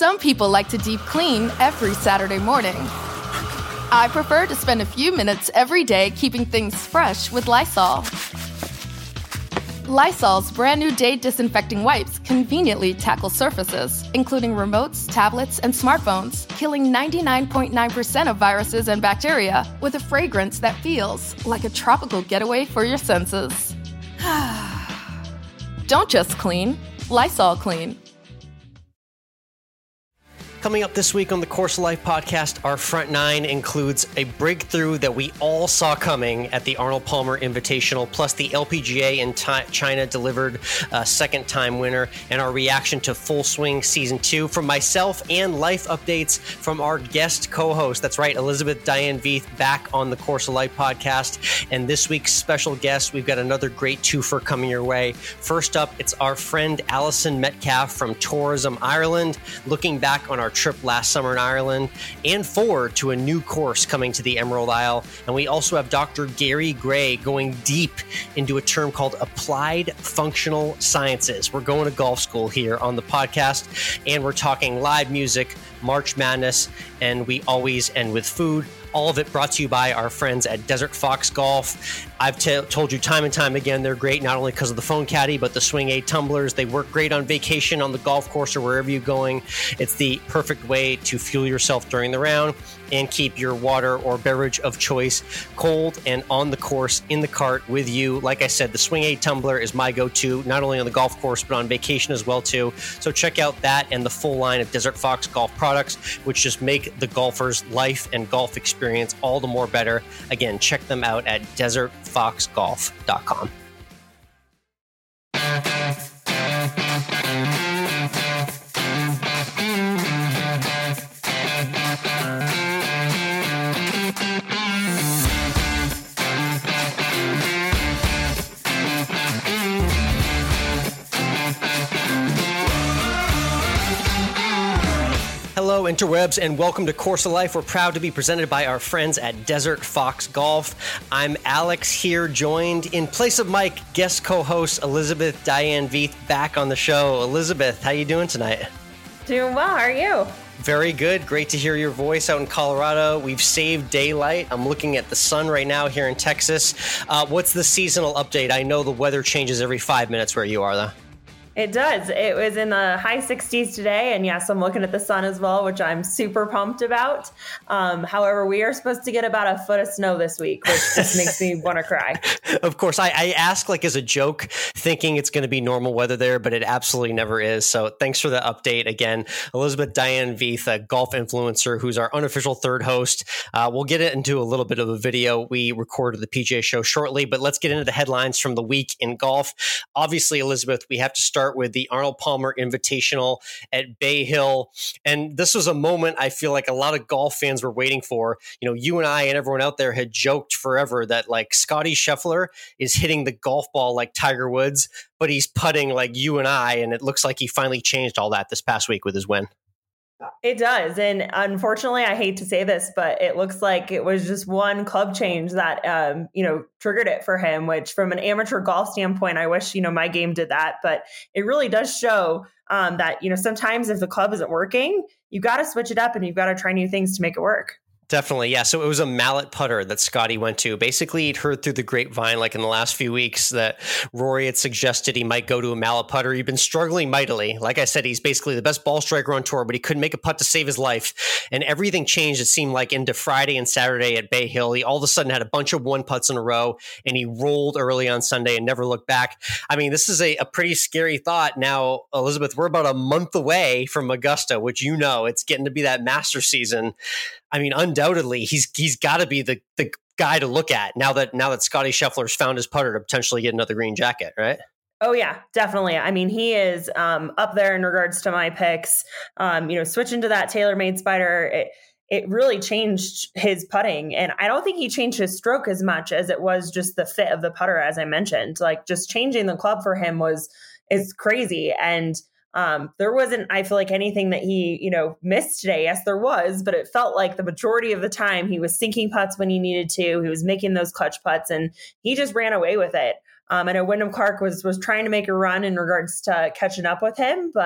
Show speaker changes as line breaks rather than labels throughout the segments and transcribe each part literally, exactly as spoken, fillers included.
Some people like to deep clean every Saturday morning. I prefer to spend a few minutes every day keeping things fresh with Lysol. Lysol's brand new day disinfecting wipes conveniently tackle surfaces, including remotes, tablets, and smartphones, killing ninety-nine point nine percent of viruses and bacteria with a fragrance that feels like a tropical getaway for your senses. Don't just clean, Lysol clean.
Coming up this week on the Course of Life podcast, our front nine includes a breakthrough that we all saw coming at the Arnold Palmer Invitational, plus the L P G A in t- China delivered a second-time winner, and our reaction to Full Swing Season two from myself, and life updates from our guest co-host. That's right, Elizabeth Diane Veith back on the Course of Life podcast. And this week's special guest, we've got another great twofer coming your way. First up, it's our friend Alison Metcalf from Tourism Ireland, looking back on our trip last summer in Ireland and forward to a new course coming to the Emerald Isle. And we also have Doctor Gary Gray going deep into a term called applied functional sciences. We're going to golf school here on the podcast, and we're talking live music, March Madness, and we always end with food. All of it brought to you by our friends at Desert Fox Golf. I've t- told you time and time again, they're great, not only because of the phone caddy, but the Swing eight tumblers. They work great on vacation, on the golf course, or wherever you're going. It's the perfect way to fuel yourself during the round and keep your water or beverage of choice cold and on the course in the cart with you. Like I said, the Swing eight tumbler is my go-to, not only on the golf course, but on vacation as well, too. So check out that and the full line of Desert Fox Golf products, which just make the golfer's life and golf experience all the more better. Again, check them out at desert fox golf dot com. Hello, interwebs, and welcome to Course of Life. We're proud to be presented by our friends at Desert Fox Golf. I'm Alex here, joined in place of Mike, guest co-host Elizabeth Diane Veith back on the show. Elizabeth, how you doing tonight?
Doing well. How are you?
Very good. Great to hear your voice out in Colorado. We've saved daylight. I'm looking at the sun right now here in Texas. Uh, what's the seasonal update? I know the weather changes every five minutes where you are, though.
It does. It was in the high sixties today. And yes, I'm looking at the sun as well, which I'm super pumped about. Um, however, we are supposed to get about a foot of snow this week, which just makes me want to cry.
Of course, I, I ask like as a joke, thinking it's going to be normal weather there, but it absolutely never is. So thanks for the update again. Elizabeth Diane Veith, a golf influencer who's our unofficial third host. Uh, we'll get it into a little bit of a video. We recorded the P G A show shortly, but let's get into the headlines from the week in golf. Obviously, Elizabeth, we have to start with the Arnold Palmer Invitational at Bay Hill. And this was a moment I feel like a lot of golf fans were waiting for. You know, you and I and everyone out there had joked forever that like Scotty Scheffler is hitting the golf ball like Tiger Woods, but he's putting like you and I. And it looks like he finally changed all that this past week with his win.
It does. And unfortunately, I hate to say this, but it looks like it was just one club change that, um, you know, triggered it for him, which from an amateur golf standpoint, I wish, you know, my game did that. But it really does show um, that, you know, sometimes if the club isn't working, you got to switch it up and you've got to try new things to make it work.
Definitely. Yeah. So it was a mallet putter that Scotty went to. Basically, he'd heard through the grapevine, like in the last few weeks, that Rory had suggested he might go to a mallet putter. He'd been struggling mightily. Like I said, he's basically the best ball striker on tour, but he couldn't make a putt to save his life. And everything changed, it seemed like, into Friday and Saturday at Bay Hill. He all of a sudden had a bunch of one putts in a row, and he rolled early on Sunday and never looked back. I mean, this is a, a pretty scary thought. Now, Elizabeth, we're about a month away from Augusta, which you know, it's getting to be that master season. I mean, undoubtedly, he's he's got to be the, the guy to look at now that now that Scotty Scheffler's found his putter to potentially get another green jacket, right?
Oh, yeah, definitely. I mean, he is um, up there in regards to my picks. Um, you know, switching to that TaylorMade Spider, it, it really changed his putting. And I don't think he changed his stroke as much as it was just the fit of the putter, as I mentioned. Like, just changing the club for him was is crazy. And Um, there wasn't, I feel like, anything that he, you know, missed today. Yes, there was, but it felt like the majority of the time he was sinking putts when he needed to. He was making those clutch putts, and he just ran away with it. Um, I know Wyndham Clark was was trying to make a run in regards to catching up with him, but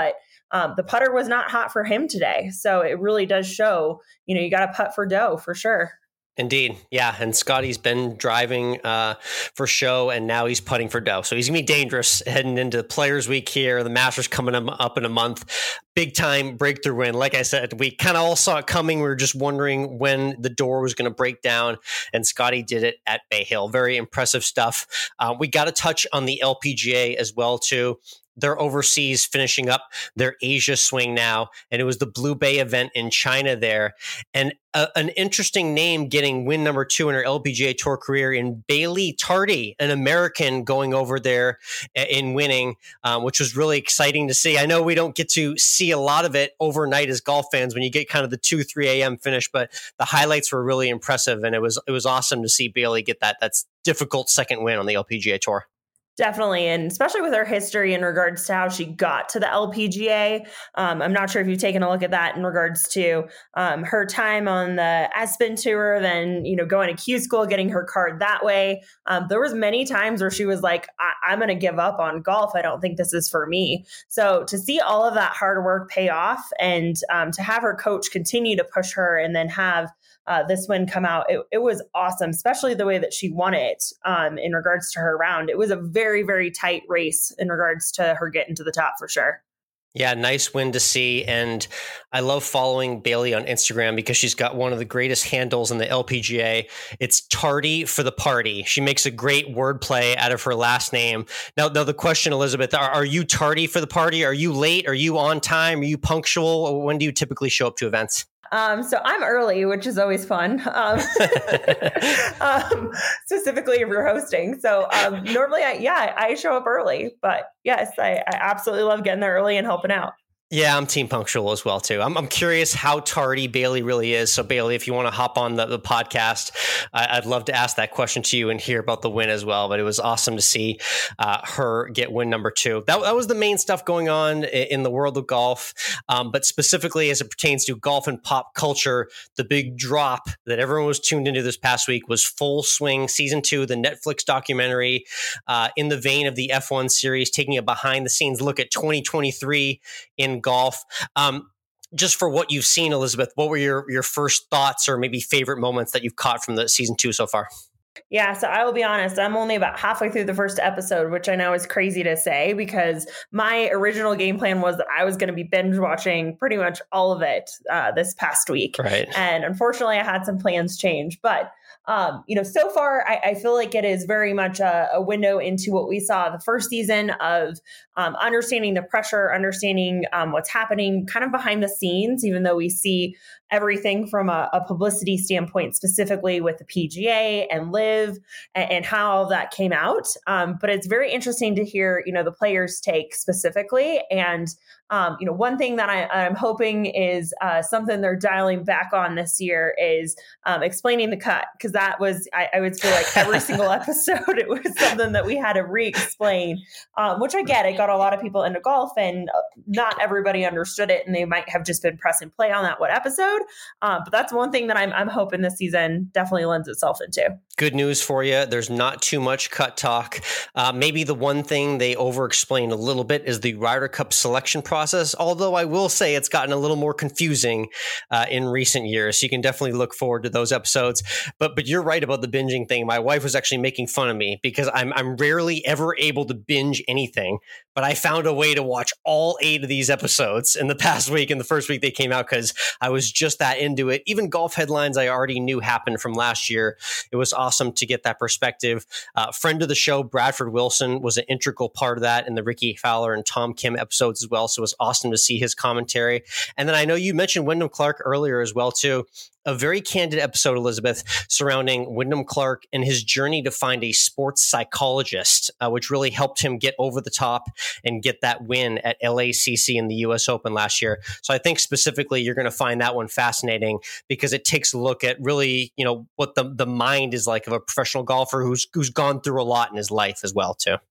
um, the putter was not hot for him today. So it really does show, you know, you got to putt for dough for sure.
Indeed. Yeah. And Scotty's been driving uh, for show, and now he's putting for dough. So he's going to be dangerous heading into Players Week here. The Masters coming up in a month. Big time breakthrough win. Like I said, we kind of all saw it coming. We were just wondering when the door was going to break down, and Scotty did it at Bay Hill. Very impressive stuff. Uh, we got to touch on the L P G A as well, too. They're overseas finishing up their Asia swing now, and it was the Blue Bay event in China there. And a, an interesting name getting win number two in her L P G A Tour career in Bailey Tardy, an American going over there in winning, um, which was really exciting to see. I know we don't get to see a lot of it overnight as golf fans when you get kind of the two, three a.m. finish, but the highlights were really impressive, and it was it was awesome to see Bailey get that that's difficult second win on the L P G A Tour.
Definitely. And especially with her history in regards to how she got to the L P G A. Um, I'm not sure if you've taken a look at that in regards to um, her time on the Aspen Tour, then, you know, going to Q School, getting her card that way. Um, there was many times where she was like, I- I'm going to give up on golf. I don't think this is for me. So to see all of that hard work pay off, and um, to have her coach continue to push her, and then have Uh, this win come out, it, it was awesome, especially the way that she won it um, in regards to her round. It was a very, very tight race in regards to her getting to the top for sure.
Yeah, nice win to see. And I love following Bailey on Instagram because she's got one of the greatest handles in the L P G A. It's Tardy for the Party. She makes a great wordplay out of her last name. Now, now the question, Elizabeth, are, are you tardy for the party? Are you late? Are you on time? Are you punctual? When do you typically show up to events?
Um, so I'm early, which is always fun, um, um, specifically if you're hosting. So um, normally, I, yeah, I show up early, but yes, I, I absolutely love getting there early and helping out.
Yeah, I'm team punctual as well, too. I'm, I'm curious how tardy Bailey really is. So, Bailey, if you want to hop on the, the podcast, I, I'd love to ask that question to you and hear about the win as well. But it was awesome to see uh, her get win number two. That, that was the main stuff going on in, in the world of golf. Um, but specifically as it pertains to golf and pop culture, the big drop that everyone was tuned into this past week was Full Swing Season two, the Netflix documentary uh, in the vein of the F one series, taking a behind-the-scenes look at twenty twenty-three in golf. Um, just for what you've seen, Elizabeth, what were your, your first thoughts or maybe favorite moments that you've caught from the season two so far?
Yeah, so I will be honest, I'm only about halfway through the first episode, which I know is crazy to say because my original game plan was that I was going to be binge watching pretty much all of it uh, this past week.
Right.
And unfortunately, I had some plans change. But Um, you know, so far, I, I feel like it is very much a, a window into what we saw the first season of um, understanding the pressure, understanding um, what's happening kind of behind the scenes, even though we see everything from a, a publicity standpoint, specifically with the P G A and Live and, and how all that came out. Um, but it's very interesting to hear, you know, the players' take specifically. And, um, you know, one thing that I, I'm hoping is uh, something they're dialing back on this year is um, explaining the cut. Because that was, I, I would feel like every single episode, it was something that we had to re-explain, um, which I get. It got a lot of people into golf and not everybody understood it. And they might have just been press and play on that one episode. Um, but that's one thing that I'm, I'm hoping this season definitely lends itself into.
Good news for you. There's not too much cut talk. Uh, maybe the one thing they over-explain a little bit is the Ryder Cup selection process, although I will say it's gotten a little more confusing uh, in recent years. So you can definitely look forward to those episodes. But but you're right about the binging thing. My wife was actually making fun of me because I'm I'm rarely ever able to binge anything. But I found a way to watch all eight of these episodes in the past week, in the first week they came out, because I was just that into it. Even golf headlines I already knew happened from last year. It was awesome to get that perspective. Uh, friend of the show, Bradford Wilson, was an integral part of that in the Ricky Fowler and Tom Kim episodes as well. So it was awesome to see his commentary. And then I know you mentioned Wyndham Clark earlier as well, too. A very candid episode, Elizabeth, surrounding Wyndham Clark and his journey to find a sports psychologist, uh, which really helped him get over the top and get that win at L A C C in the U S Open last year. So I think specifically you're going to find that one fascinating because it takes a look at really, you know, what the, the mind is like of a professional golfer who's who's gone through a lot in his life as well, too.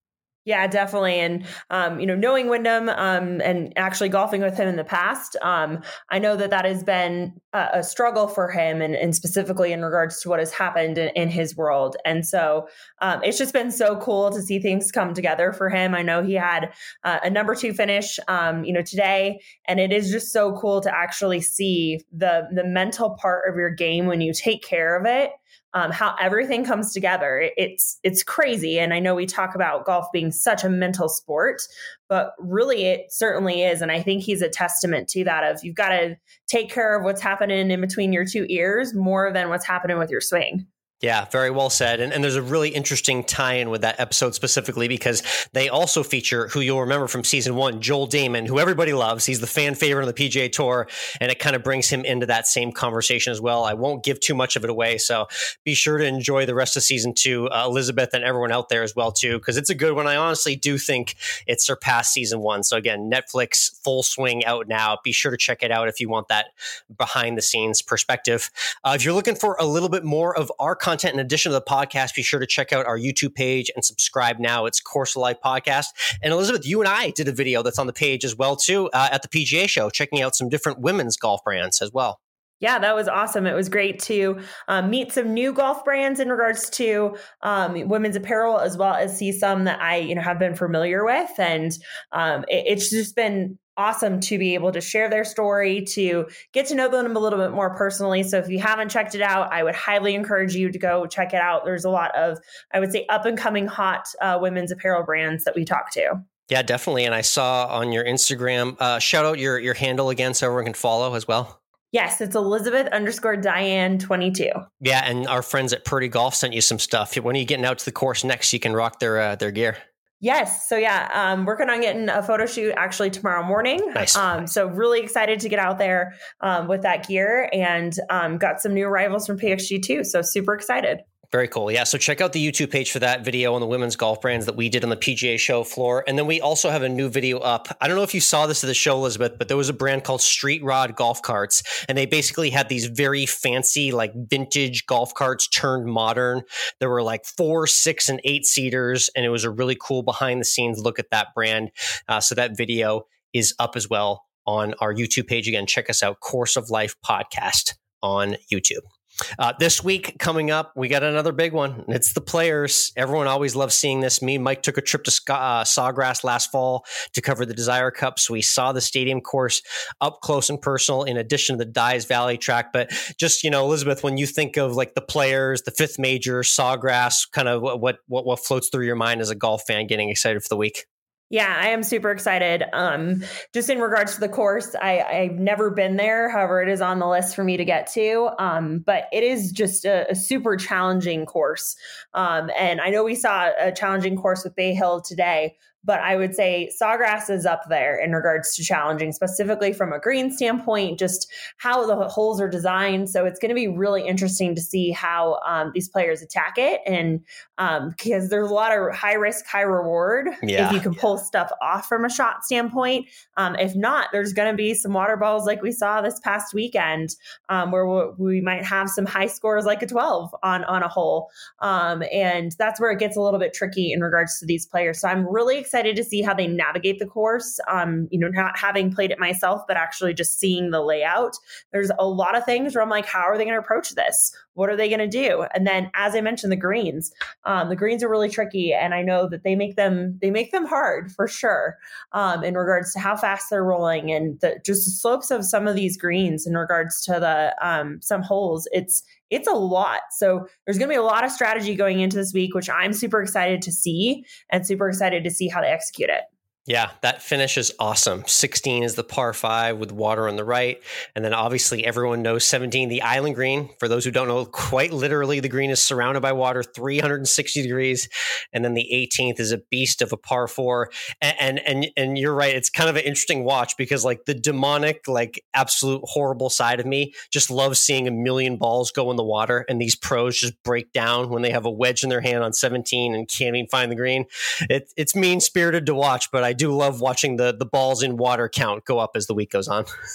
Yeah, definitely. And, um, you know, knowing Wyndham um, and actually golfing with him in the past, um, I know that that has been a, a struggle for him and, and specifically in regards to what has happened in, in his world. And so um, it's just been so cool to see things come together for him. I know he had uh, a number two finish, um, you know, today, and it is just so cool to actually see the the mental part of your game when you take care of it. Um, how everything comes together. It's it's crazy. And I know we talk about golf being such a mental sport, but really it certainly is. And I think he's a testament to that of you've got to take care of what's happening in between your two ears more than what's happening with your swing.
Yeah, very well said. And, and there's a really interesting tie-in with that episode specifically because they also feature who you'll remember from season one, Joel Damon, who everybody loves. He's the fan favorite on the P G A Tour, and it kind of brings him into that same conversation as well. I won't give too much of it away, so be sure to enjoy the rest of season two, uh, Elizabeth and everyone out there as well too, because it's a good one. I honestly do think it surpassed season one. So again, Netflix full swing out now. Be sure to check it out if you want that behind-the-scenes perspective. Uh, if you're looking for a little bit more of our content in addition to the podcast, be sure to check out our YouTube page and subscribe now. It's Course of Life Podcast. And Elizabeth, you and I did a video that's on the page as well too uh, at the P G A show, checking out some different women's golf brands as well.
Yeah, that was awesome. It was great to um, meet some new golf brands in regards to um, women's apparel, as well as see some that I, you know, have been familiar with. And um, it, it's just been awesome to be able to share their story, to get to know them a little bit more personally. So if you haven't checked it out, I would highly encourage you to go check it out. There's a lot of, I would say, up and coming hot uh, women's apparel brands that we talk to.
Yeah, definitely. And I saw on your Instagram, uh, shout out your, your handle again so everyone can follow as well.
Yes, it's Elizabeth underscore Diane twenty-two.
Yeah, and our friends at Purdy Golf sent you some stuff. When are you getting out to the course next? You can rock their uh, their gear.
Yes. So yeah, um, working on getting a photo shoot actually tomorrow morning.
Nice.
Um, so really excited to get out there um, with that gear and um, got some new arrivals from P X G too. So super excited.
Very cool. Yeah. So check out the YouTube page for that video on the women's golf brands that we did on the P G A show floor. And then we also have a new video up. I don't know if you saw this at the show, Elizabeth, but there was a brand called Street Rod Golf Carts. And they basically had these very fancy, like vintage golf carts turned modern. There were like four, six, and eight seaters. And it was a really cool behind the scenes look at that brand. Uh, so that video is up as well on our YouTube page. Again, check us out, Course of Life Podcast on YouTube. Uh, this week coming up, we got another big one. It's the Players. Everyone always loves seeing this. Me and Mike took a trip to Sc- uh, Sawgrass last fall to cover the Desire Cup. So we saw the stadium course up close and personal in addition to the Dyes Valley track. But just, you know, Elizabeth, when you think of like the Players, the fifth major, Sawgrass, kind of what, what, what floats through your mind as a golf fan getting excited for the week?
Yeah, I am super excited. Um, just in regards to the course, I, I've never been there. However, it is on the list for me to get to. Um, but it is just a, a super challenging course. Um, and I know we saw a challenging course with Bay Hill today, but I would say Sawgrass is up there in regards to challenging, specifically from a green standpoint, just how the holes are designed. So it's going to be really interesting to see how um, these players attack it. And um, because there's a lot of high risk, high reward
yeah.
if you can pull stuff off from a shot standpoint. Um, if not, there's going to be some water balls like we saw this past weekend um, where we, we might have some high scores like a twelve on, on a hole. Um, and that's where it gets a little bit tricky in regards to these players. So I'm really excited to see how they navigate the course. Um, you know, not having played it myself, but actually just seeing the layout. There's a lot of things where I'm like, how are they going to approach this? What are they going to do? And then, as I mentioned, the greens. Um, the greens are really tricky, and I know that they make them they make them hard for sure. Um, in regards to how fast they're rolling and the, just the slopes of some of these greens in regards to the um, some holes. It's It's a lot. So there's going to be a lot of strategy going into this week, which I'm super excited to see and super excited to see how they execute it.
Yeah, that finish is awesome. sixteen is the par five with water on the right. And then obviously everyone knows seventeen, the island green. For those who don't know, quite literally the green is surrounded by water, three hundred sixty degrees. And then the eighteenth is a beast of a par four. And, and, and, and you're right. It's kind of an interesting watch because like the demonic, like absolute horrible side of me just loves seeing a million balls go in the water and these pros just break down when they have a wedge in their hand on seventeen and can't even find the green. It, it's mean spirited to watch, but I do love watching the the balls in water count go up as the week goes on.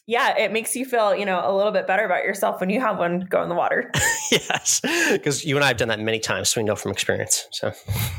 Yeah, it makes you feel, you know, a little bit better about yourself when you have one go in the water.
Yes, because you and I have done that many times, so we know from experience. So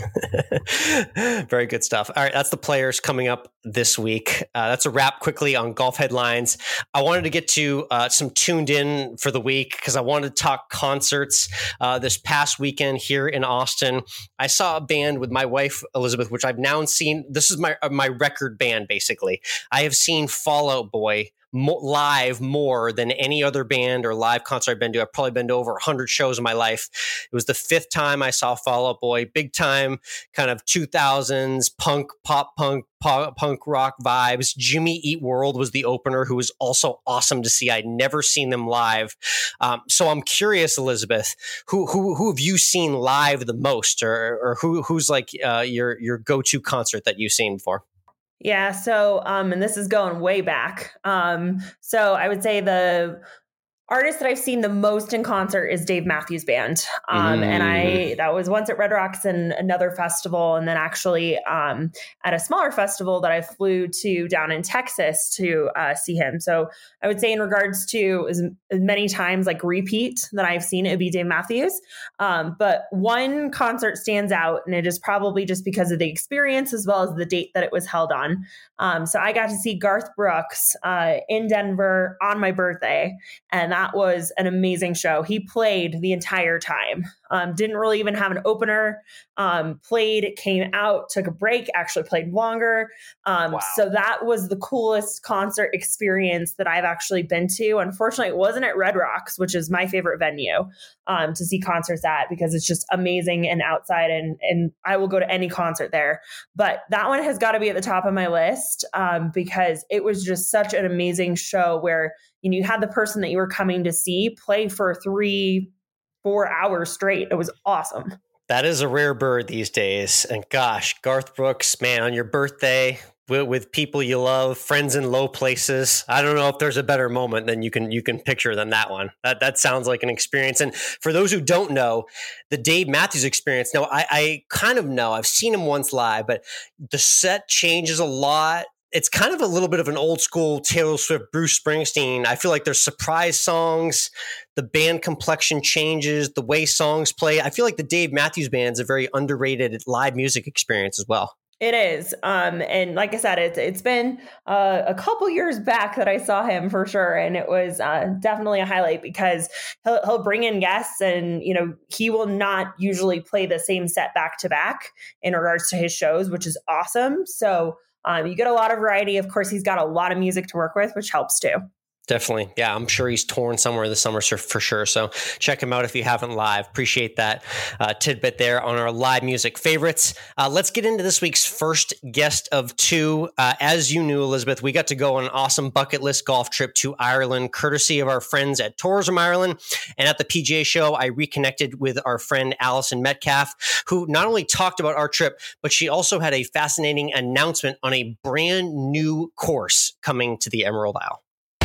very good stuff. All right, that's the players coming up this week. Uh, that's a wrap quickly on golf headlines. I wanted to get to uh, some tuned in for the week because I wanted to talk concerts. Uh, this past weekend here in Austin, I saw a band with my wife, Elizabeth, which I've now seen. This is my, uh, my record band, basically. I have seen Fall Out Boy Mo- live more than any other band or live concert I've been to. I've probably been to over one hundred shows in my life. It was the fifth time I saw Fall Out Boy. Big time, kind of two thousands punk, pop punk, pop, punk rock vibes. Jimmy Eat World was the opener, who was also awesome to see. I'd never seen them live. Um, so I'm curious, Elizabeth, who who who have you seen live the most, or or who who's like uh, your your go-to concert that you've seen before?
Yeah. So, um, and this is going way back. Um, so I would say the artist that I've seen the most in concert is Dave Matthews Band. Um, mm. And I, that was once at Red Rocks and another festival. And then actually um, at a smaller festival that I flew to down in Texas to uh, see him. So I would say in regards to as, as many times like repeat that I've seen, it would be Dave Matthews. Um, but one concert stands out, and it is probably just because of the experience as well as the date that it was held on. Um, so I got to see Garth Brooks uh, in Denver on my birthday, and that was an amazing show. He played the entire time. Um, didn't really even have an opener. Um, played, came out, took a break, actually played longer. Um, wow. So that was the coolest concert experience that I've actually been to. Unfortunately, it wasn't at Red Rocks, which is my favorite venue um, to see concerts at, because it's just amazing and outside, and, and I will go to any concert there. But that one has got to be at the top of my list um, because it was just such an amazing show where, you know, you had the person that you were coming to see play for three, four hours straight. It was awesome.
That is a rare bird these days. And gosh, Garth Brooks, man, on your birthday with, with people you love, friends in low places. I don't know if there's a better moment than you can you can picture than that one. That that sounds like an experience. And for those who don't know, the Dave Matthews Experience, now I, I kind of know, I've seen him once live, but the set changes a lot. It's kind of a little bit of an old school Taylor Swift, Bruce Springsteen. I feel like there's surprise songs. The band complexion changes, the way songs play. I feel like the Dave Matthews Band is a very underrated live music experience as well.
It is. Um, and like I said, it's, it's been uh, a couple years back that I saw him for sure. And it was uh, definitely a highlight because he'll, he'll bring in guests, and, you know, he will not usually play the same set back to back in regards to his shows, which is awesome. So Um, you get a lot of variety. Of course, he's got a lot of music to work with, which helps too.
Definitely. Yeah, I'm sure he's touring somewhere this summer for sure. So check him out if you haven't live. Appreciate that uh, tidbit there on our live music favorites. Uh, let's get into this week's first guest of two. Uh, as you knew, Elizabeth, we got to go on an awesome bucket list golf trip to Ireland, courtesy of our friends at Tourism Ireland. And at the P G A show, I reconnected with our friend Allison Metcalf, who not only talked about our trip, but she also had a fascinating announcement on a brand new course coming to the Emerald Isle.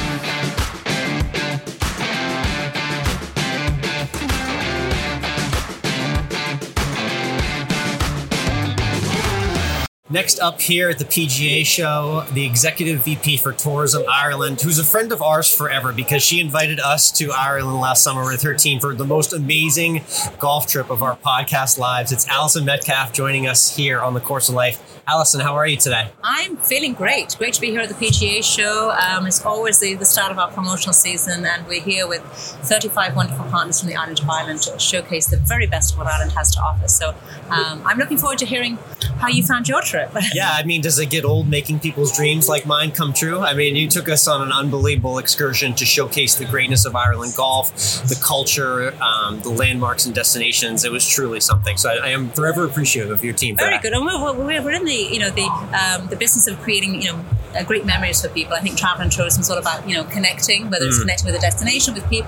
Next up here at the P G A show, the executive V P for Tourism Ireland, who's a friend of ours forever because she invited us to Ireland last summer with her team for the most amazing golf trip of our podcast lives. It's Allison Metcalf joining us here on the Course of Life. Allison, how are you today?
I'm feeling great. Great to be here at the P G A show. Um, it's always the, the start of our promotional season, and we're here with thirty-five wonderful partners from the island of Ireland to showcase the very best of what Ireland has to offer. So um, I'm looking forward to hearing how you found your trip.
Yeah, I mean, does it get old making people's dreams like mine come true? I mean, you took us on an unbelievable excursion to showcase the greatness of Ireland golf, the culture, um, the landmarks and destinations. It was truly something. So I, I am forever appreciative of your team for
Very
that.
good. And we're, we're, we're in the, you know, the um, the business of creating, you know, uh, great memories for people. I think travel and tourism is all about, you know, connecting, whether it's mm. connecting with a destination, with people,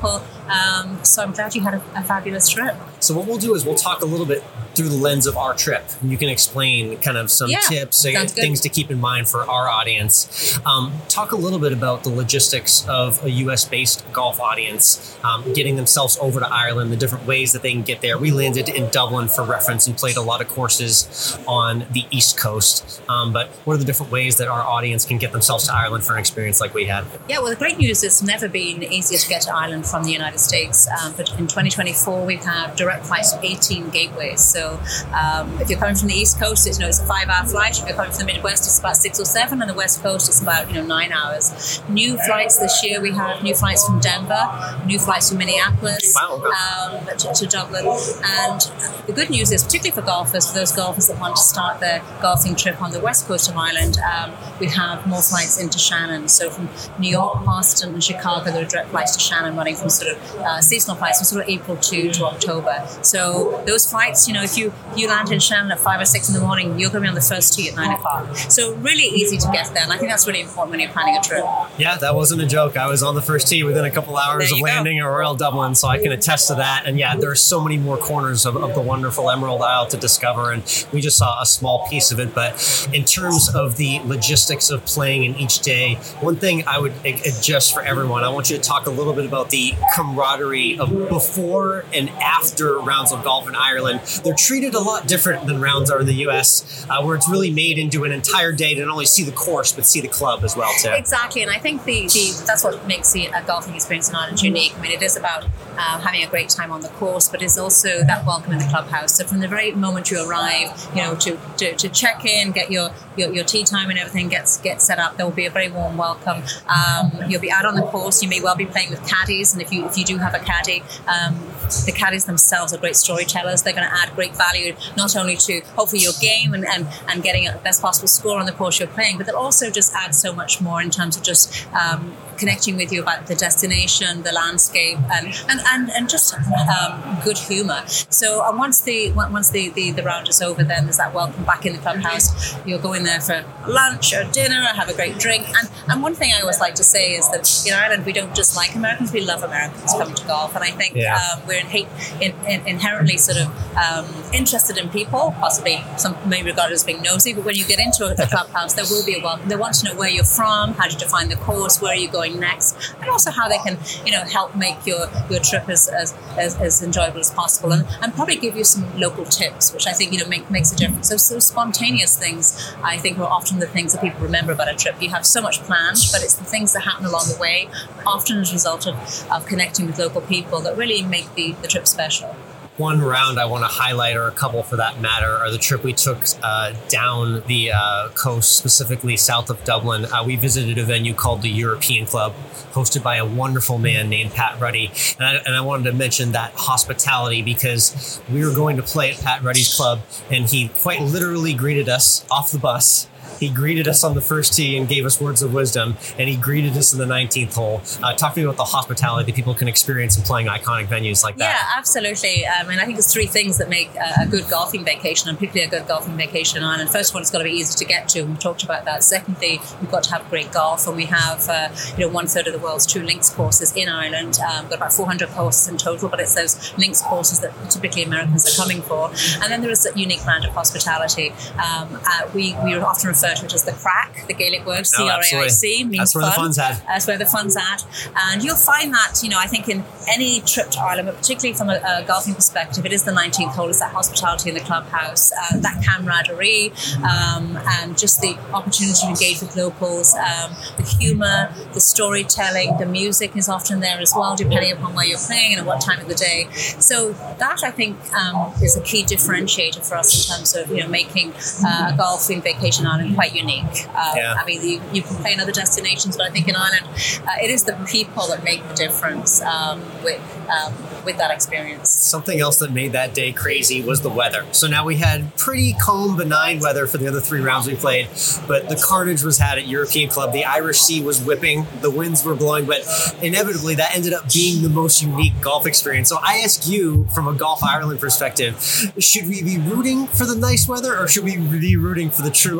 Um, so I'm glad you had a, a fabulous trip.
So what we'll do is we'll talk a little bit through the lens of our trip. You can explain kind of some
yeah,
tips, uh, things to keep in mind for our audience. Um, talk a little bit about the logistics of a U S-based golf audience, um, getting themselves over to Ireland, the different ways that they can get there. We landed in Dublin for reference and played a lot of courses on the East Coast. Um, but what are the different ways that our audience can get themselves to Ireland for an experience like we had?
Yeah, well, the great news is it's never been easier to get to Ireland from the United States. Um, but in twenty twenty-four, we have direct flights to eighteen gateways. So um, if you're coming from the East Coast, it's, you know, it's a five-hour flight. If you're coming from the Midwest, it's about six or seven. And the West Coast, it's about, you know, nine hours. New flights this year, we have new flights from Denver, new flights from Minneapolis, um, to, to Dublin. And the good news is, particularly for golfers, for those golfers that want to start their golfing trip on the West Coast of Ireland, um, we have more flights into Shannon. So from New York, Boston, and Chicago, there are direct flights to Shannon running from sort of uh, seasonal flights from sort of April to, to October. So those flights, you know, if you, you land in Shannon at five or six in the morning, you're going to be on the first tee at nine o'clock. So really easy to get there. And I think that's really important when you're planning a trip.
Yeah, that wasn't a joke. I was on the first tee within a couple hours of landing
go.
at Royal Dublin, so I can attest to that. And yeah, there are so many more corners of, of the wonderful Emerald Isle to discover, and we just saw a small piece of it. But in terms of the logistics of playing in each day, one thing I would adjust for everyone, I want you to talk a little bit about the camaraderie of before and after rounds of golf in Ireland. They're treated a lot different than rounds are in the U S, uh, where it's really made into an entire day to not only see the course, but see the club as well, too.
Exactly, and I think the, the that's what makes the a golfing experience in Ireland unique. I mean, it is about uh, having a great time on the course, but it's also that welcome in the clubhouse. So from the very moment you arrive, you know, to, to, to check in, get your, your, your tea time and everything gets get set up, there will be a very warm welcome. Um, you'll be out on the course. You may well be playing with caddies, and if you if you do have a caddy, um, the caddies themselves are great storytellers. They're going to add great value not only to hopefully your game and, and, and getting a best possible score on the course you're playing, but they'll also just add so much more in terms of just um, connecting with you about the destination, the landscape, and and, and, and just um, good humour. So uh, once the once the, the, the round is over, then there's that welcome back in the clubhouse. You'll go in there for lunch or dinner, have a great drink. And, and one thing I always like to say is that in Ireland, we don't just like Americans, we love Americans coming to golf. And I think yeah. um, we're in, in, in, inherently sort of um, interested in people, possibly some may regard it as being nosy, but when you get into a clubhouse, there will be a welcome. They want to know where you're from, how do you define the course, where are you going next, and also how they can, you know, help make your, your trip as, as, as, as enjoyable as possible, and, and probably give you some local tips, which I think, you know, make, makes a difference. So, so spontaneous things, I think, are often the things that people remember about a trip. You have so much planned, but it's the things that happen along the way, often as a result of, of connecting with local people, that really make the, the trip special.
One round I want to highlight, or a couple for that matter, are the trip we took uh, down the uh, coast, specifically south of Dublin. Uh, we visited a venue called the European Club, hosted by a wonderful man named Pat Ruddy. And I, and I wanted to mention that hospitality because we were going to play at Pat Ruddy's club, and he quite literally greeted us off the bus. He greeted us on the first tee and gave us words of wisdom, and he greeted us in the nineteenth hole. Uh, talk to me about the hospitality that people can experience in playing iconic venues like that.
Yeah, absolutely. Um, and I think there's three things that make a, a good golfing vacation, and particularly a good golfing vacation in Ireland. First one, it's got to be easy to get to, and we talked about that. Secondly, we've got to have great golf, and we have uh, you know one third of the world's true links courses in Ireland. Um, we've got about four hundred courses in total, but it's those links courses that typically Americans are coming for. And then there is that unique brand of hospitality. Um, uh, we, we often refer to it as the crack, the Gaelic word, C R A I C, means
That's where
fun.
the fun's at.
That's where the fun's at. And you'll find that, you know, I think in any trip to Ireland, but particularly from a, a golfing perspective, it is the nineteenth hole, it's that hospitality in the clubhouse, uh, that camaraderie, um, and just the opportunity to engage with locals, um, the humour, the storytelling, the music is often there as well, depending upon where you're playing and at what time of the day. So that, I think, um, is a key differentiator for us in terms of, you know, making uh, a golfing vacation in Ireland quite unique. Um,
yeah.
I mean, you, you can play in other destinations, but I think in Ireland, uh, it is the people that make the difference um, with um, with that experience.
Something else that made that day crazy was the weather. So now we had pretty calm, benign weather for the other three rounds we played, but the carnage was had at European Club. The Irish Sea was whipping, the winds were blowing, but inevitably that ended up being the most unique golf experience. So I ask you, from a Golf Ireland perspective, should we be rooting for the nice weather, or should we be rooting for the true Irish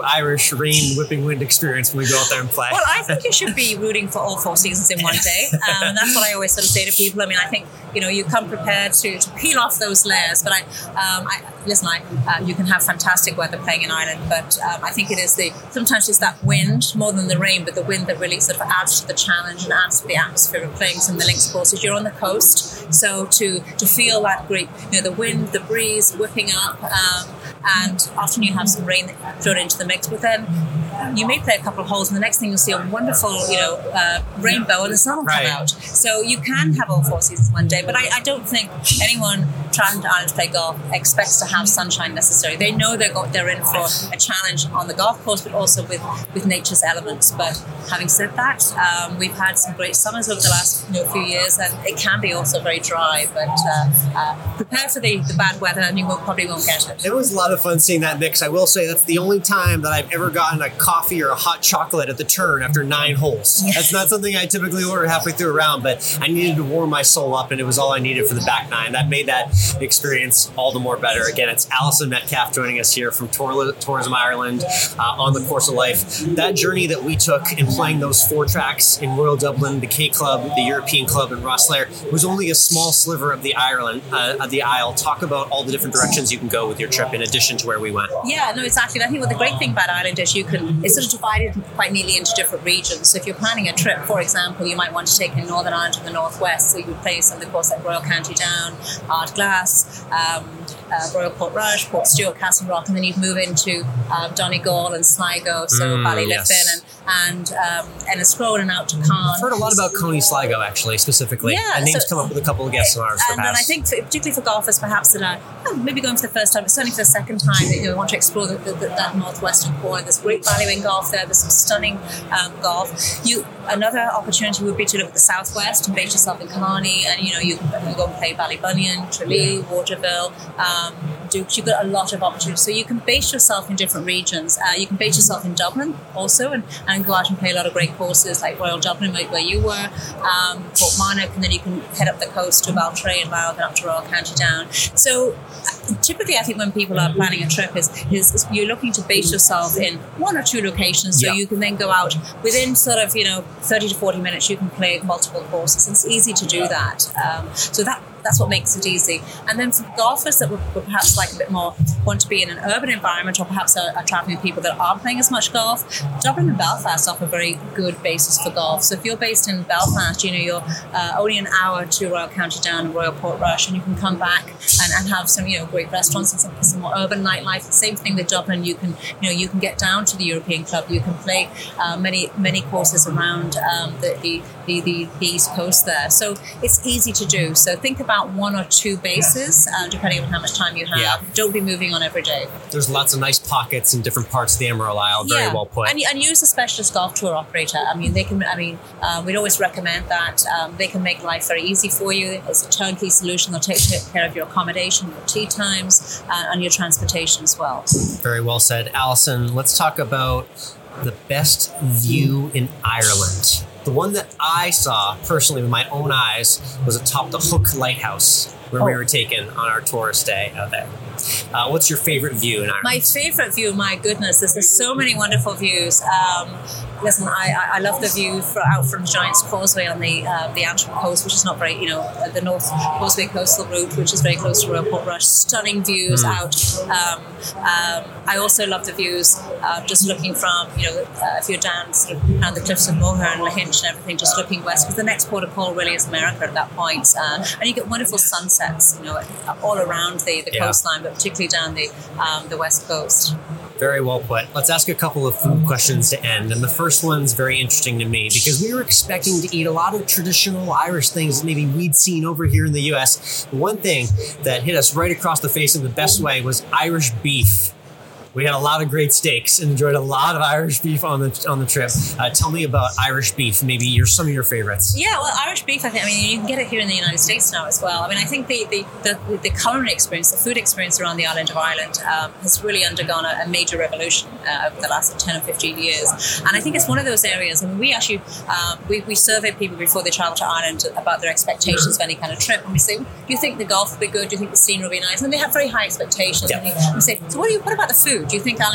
harsh rain, whipping wind experience when we go out there and play.
Well, I think you should be rooting for all four seasons in one day. Um, and that's what I always sort of say to people. I mean, I think, you know, you come prepared to, to peel off those layers. But I, um, I listen, I, uh, you can have fantastic weather playing in Ireland, but um, I think it is the, sometimes it's that wind more than the rain, but the wind that really sort of adds to the challenge and adds to the atmosphere of playing some of the links courses. You're on the coast, so to, to feel that great, you know, the wind, the breeze whipping up, um, and often you have some rain thrown into the mix, but then you may play a couple of holes and the next thing you'll see a wonderful, you know, uh, rainbow and the sun will come
right.
out. So you can have all four seasons one day, but I, I don't think anyone traveling to Ireland to play golf expects to have sunshine necessarily. They know they're, go- they're in for a challenge on the golf course, but also with, with nature's elements. But having said that, um, we've had some great summers over the last you know, few years, and it can be also very dry, but uh, uh, prepare for the, the bad weather and you won't, probably won't get it.
It was a lot of fun seeing that mix. I will say that's the only time that I've ever gotten a coffee or a hot chocolate at the turn after nine holes.
Yes.
That's not something I typically order halfway through a round, but I needed to warm my soul up, and it was all I needed for the back nine. That made that experience all the more better. Again, it's Alison Metcalf joining us here from Tour- Tourism Ireland uh, on the Course of Life. That journey that we took in playing those four tracks in Royal Dublin, the K Club, the European Club, and Rosslare was only a small sliver of the Ireland, uh, of the Isle. Talk about all the different directions you can go with your trip in addition to where we went.
Yeah, no, exactly. And I think what the great thing about Ireland is you can, it's sort of divided quite neatly into different regions. So if you're planning a trip, for example, you might want to take in Northern Ireland to the northwest, so you would play some of the course like Royal County Down, Ardglass, um, uh, Royal Portrush, Portstewart, Castlerock, and then you'd move into um, Donegal and Sligo, so
Mm,
Ballyliffin
yes.
and and um, Enniscrone and out to Cairn.
I've heard a lot about Coney Sligo, actually, specifically.
Yeah,
and names
so-
come up with a couple of guests of ours.
And, and I think, for, particularly for golfers, perhaps that are oh, maybe going for the first time, but certainly for the second time, that you know, want to explore the, the, the, that northwestern corner. There's great value in golf there. There's some stunning um, golf. You another opportunity would be to look at the southwest and base yourself in Killarney, and you know you can go and play Ballybunion, Tralee, Waterville. Um, Dukes. You've got a lot of opportunities, so you can base yourself in different regions. Uh, you can base yourself in Dublin also, and, and go out and play a lot of great courses like Royal Dublin, where, where you were, um, Portmarnock, and then you can head up the coast to Baltray and Louth and up to Royal County Down. So uh, typically, I think when people are planning a trip, is, is, is you're looking to base yourself in one or two locations, so
yeah.
you can then go out within sort of you know thirty to forty minutes. You can play multiple courses, and it's easy to do that. Um, so that. That's what makes it easy. And then for golfers that would, would perhaps like a bit more, want to be in an urban environment, or perhaps are, are traveling with people that aren't playing as much golf, Dublin and Belfast offer a very good basis for golf. So if you're based in Belfast, you know, you're uh, only an hour to Royal County Down and Royal Portrush, and you can come back and, and have some, you know, great restaurants and some, some more urban nightlife. The same thing with Dublin. You can, you know, you can get down to the European Club. You can play uh, many, many courses around um, the, the, the, the, the East Coast there. So it's easy to do. So think about about one or two bases, uh, depending on how much time you have.
Yeah.
Don't be moving on every day.
There's lots of nice pockets in different parts of the Emerald Isle. Very
yeah.
well put.
And, and use a specialist golf tour operator. I mean, they can. I mean, uh, we'd always recommend that. Um, they can make life very easy for you. It's a turnkey solution. They'll take care of your accommodation, your tea times, uh, and your transportation as well.
Very well said. Alison, let's talk about the best view in Ireland. The one that I saw personally with my own eyes was atop the Hook Lighthouse, where
oh.
we were taken on our tourist day out there. Uh, what's your favorite view in Ireland?
My favorite view, my goodness, there's, there's so many wonderful views. Um, listen, I, I, I love the view for, out from Giant's Causeway on the uh, the Antrim coast, which is not very, you know, the North Causeway coastal route, which is very close to Royal Portrush. Stunning views mm. out. Um, um, I also love the views uh, just looking from, you know, uh, if you're down sort of around the cliffs of Moher and Lahinch and everything, just looking west, because the next port of call really is America at that point. Uh, and you get wonderful sunsets, you know, all around the, the yeah. coastline, but particularly down the um, the west coast.
Very well put. Let's ask a couple of food questions to end. And the first one's very interesting to me because we were expecting to eat a lot of traditional Irish things that maybe we'd seen over here in the U S. One thing that hit us right across the face in the best way was Irish beef. We had a lot of great steaks and enjoyed a lot of Irish beef on the on the trip. Uh, tell me about Irish beef, maybe your, some of your favorites.
Yeah, well, Irish beef, I think, I mean, you can get it here in the United States now as well. I mean, I think the the, the, the culinary experience, the food experience around the island of Ireland um, has really undergone a, a major revolution uh, over the last ten or fifteen years. And I think it's one of those areas, I mean, we actually, um, we, we survey people before they travel to Ireland about their expectations of any kind of trip. And we say, do you think the golf will be good? Do you think the scenery will be nice? And they have very high expectations.
Yeah.
And we say, so what, do you, what about the food? Do you think, Alan,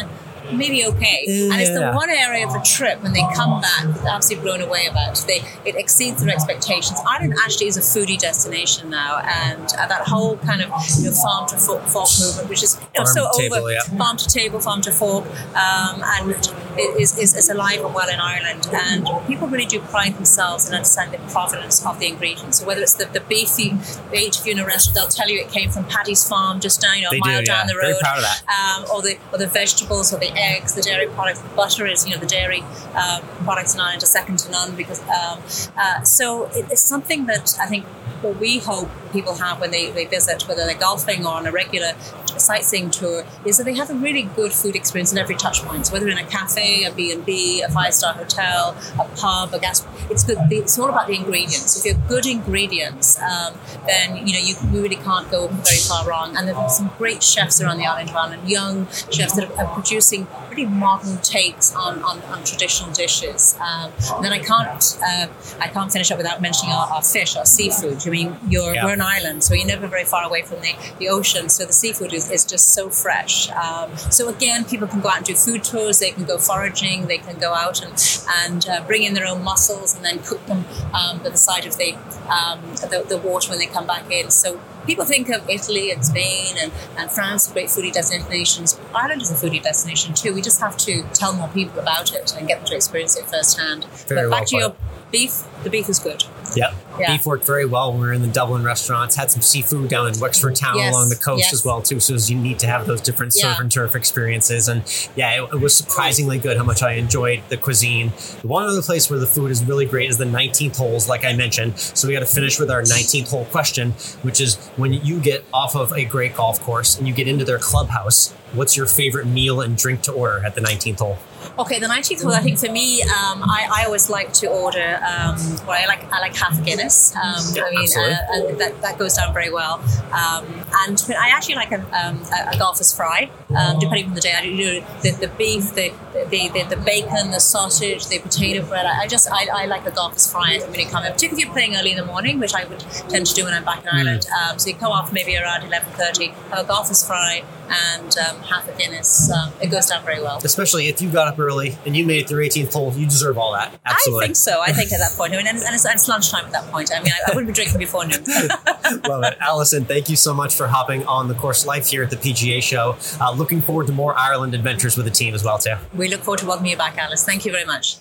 maybe okay.
Yeah.
And it's the one area of the trip when they come back absolutely blown away about. They it exceeds their expectations. Ireland actually is a foodie destination now, and uh, that whole kind of you know, farm to fork, fork movement, which is you know, so
table,
over
yeah.
farm to table, farm to fork, um, and it is, is, is alive and well in Ireland. And people really do pride themselves in understanding the provenance of the ingredients. So whether it's the, the beef you ate if you're in a restaurant, they'll tell you it came from Paddy's Farm, just down you know, a
They
mile
do,
down
yeah.
the road.
Very proud of that.
Um, or the or the vegetables, or the eggs, the dairy products, the butter is you know the dairy um, products in Ireland are second to none because um, uh, so it, it's something that I think what we hope people have when they, they visit, whether they're golfing or on a regular sightseeing tour, is that they have a really good food experience in every touch point. So whether in a cafe, a B and B, a five-star hotel, a pub, a gas, it's good. It's all about the ingredients. If you have good ingredients, um, then you know you, you really can't go very far wrong. And there are some great chefs around the island of Ireland, young chefs that are producing really modern takes on, on, on traditional dishes. Um, and then I can't uh, I can't finish up without mentioning our, our fish, our seafood. I mean, you're
Yeah.
we're an island, so you're never very far away from the, the ocean. So the seafood is, is just so fresh. Um, so again, people can go out and do food tours. They can go foraging. They can go out and and uh, bring in their own mussels and then cook them um, by the side of the, um, the the water when they come back in. So people think of Italy and Spain and, and France, great foodie destinations. Ireland is a foodie destination too. We just have to tell more people about it and get them to experience it firsthand.
Very
but
well
back to
put.
your beef, the beef is good.
Yep.
Yeah.
Beef worked very well when we were in the Dublin restaurants. Had some seafood down in Wexford Town
Yes.
along the coast
Yes.
as well too. So it was unique to have those different
Yeah.
surf and turf experiences. And yeah, it, it was surprisingly good how much I enjoyed the cuisine. The one other place where the food is really great is the nineteenth holes, like I mentioned. So we got to finish with our nineteenth hole question, which is when you get off of a great golf course and you get into their clubhouse, what's your favorite meal and drink to order at the nineteenth hole?
Okay, the nineteenth hole, I think for me, um, I, I always like to order, um, well, I like I like half a Guinness. Um, I mean, uh, and that, that goes down very well. Um, and I actually like a, um, a, a golfer's fry, um, depending on the day. I do the, the beef, the, the, the, the bacon, the sausage, the potato bread. I just, I, I like a golfer's fry when you come in, particularly if you're playing early in the morning, which I would tend to do when I'm back in Ireland. Um, so you come off maybe around eleven thirty, have a golfer's fry and um, half a Guinness. Um, it goes down very well.
Especially if you got up early and you made it through eighteenth hole, you deserve all that. Absolutely.
I think so. I think at that point. I mean, and, and, it's, and it's lunchtime at that point. I mean, I, I wouldn't be drinking before noon.
Love it. Alison, thank you so much for hopping on the Course of Life here at the P G A Show. Uh, looking forward to more Ireland adventures with the team as well, too.
We look forward to welcoming you back, Alice. Thank you very much.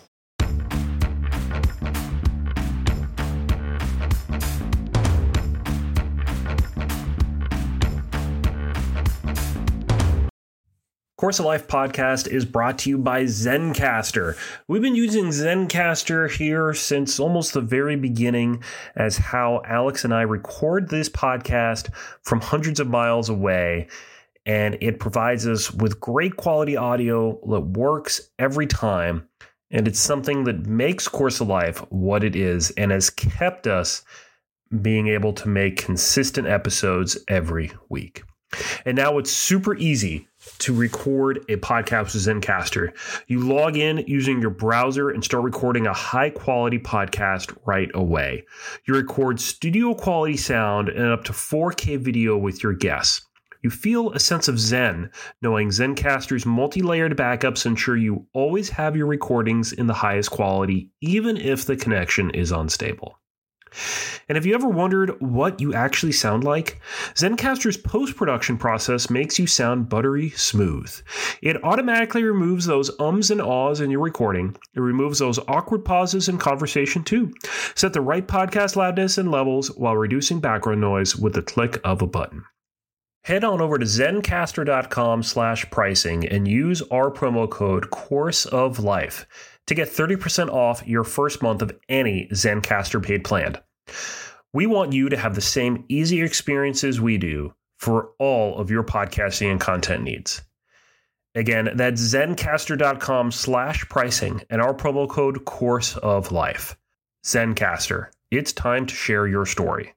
Course of Life podcast is brought to you by Zencastr. We've been using Zencastr here since almost the very beginning as how Alex and I record this podcast from hundreds of miles away. And it provides us with great quality audio that works every time. And it's something that makes Course of Life what it is and has kept us being able to make consistent episodes every week. And now it's super easy to record a podcast with Zencastr. You log in using your browser and start recording a high quality podcast right away. You record studio quality sound and up to four K video with your guests. You feel a sense of zen knowing Zencastr's multi-layered backups ensure you always have your recordings in the highest quality, even if the connection is unstable. And have you ever wondered what you actually sound like? Zencastr's post-production process makes you sound buttery smooth. It automatically removes those ums and ahs in your recording. It removes those awkward pauses in conversation too. Set the right podcast loudness and levels while reducing background noise with the click of a button. Head on over to zencastr.com slash pricing and use our promo code Course of Life to get thirty percent off your first month of any Zencastr paid plan. We want you to have the same easy experiences we do for all of your podcasting and content needs. Again, that's zencastr.com slash pricing and our promo code Course of Life. Zencastr, it's time to share your story.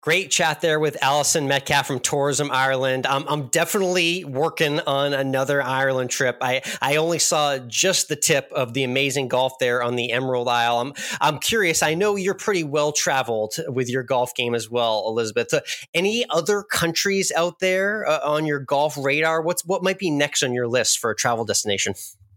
Great chat there with Alison Metcalf from Tourism Ireland. I'm, I'm definitely working on another Ireland trip. I, I only saw just the tip of the amazing golf there on the Emerald Isle. I'm I'm curious. I know you're pretty well traveled with your golf game as well, Elizabeth. Uh, any other countries out there uh, on your golf radar? What's what might be next on your list for a travel destination?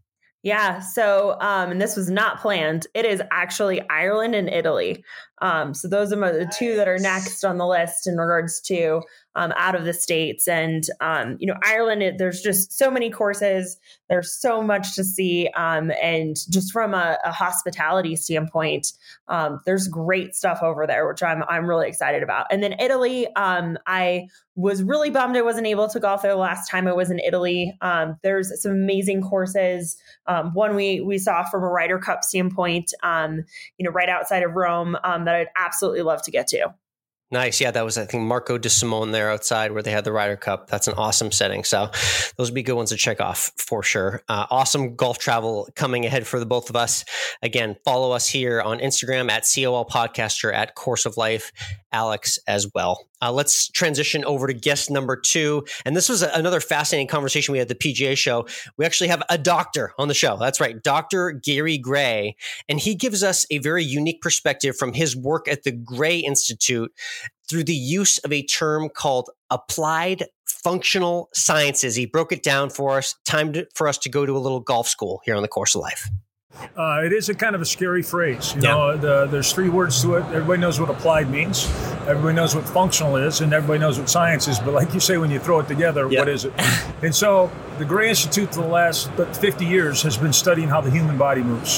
Yeah. So, um, and this was not planned. It is actually Ireland and Italy. Um, so those are the two that are next on the list in regards to um, out of the States. And, um, you know, Ireland, it, there's just so many courses. There's so much to see. Um, and just from a, a hospitality standpoint, um, there's great stuff over there, which I'm, I'm really excited about. And then Italy, um, I was really bummed I wasn't able to golf there the last time I was in Italy. Um, there's some amazing courses. Um, one we, we saw from a Ryder Cup standpoint, um, you know, right outside of Rome, um, that I'd absolutely love to get to.
Nice. Yeah, that was, I think, Marco de Simone there outside where they had the Ryder Cup. That's an awesome setting. So those would be good ones to check off for sure. Uh, awesome golf travel coming ahead for the both of us. Again, follow us here on Instagram at C O L Podcaster, at Course of Life, Alex as well. Uh, let's transition over to guest number two. And this was a, another fascinating conversation we had at the P G A show. We actually have a doctor on the show. That's right, Doctor Gary Gray. And he gives us a very unique perspective from his work at the Gray Institute through the use of a term called applied functional sciences. He broke it down for us. Time to, for us to go to a little golf school here on the Course of Life.
Uh, it is a kind of a scary phrase. You
yeah.
know, the, there's three words to it. Everybody knows what applied means. Everybody knows what functional is, and everybody knows what science is. But like you say, when you throw it together,
yeah.
what is it? And so the Gray Institute for the last fifty years has been studying how the human body moves.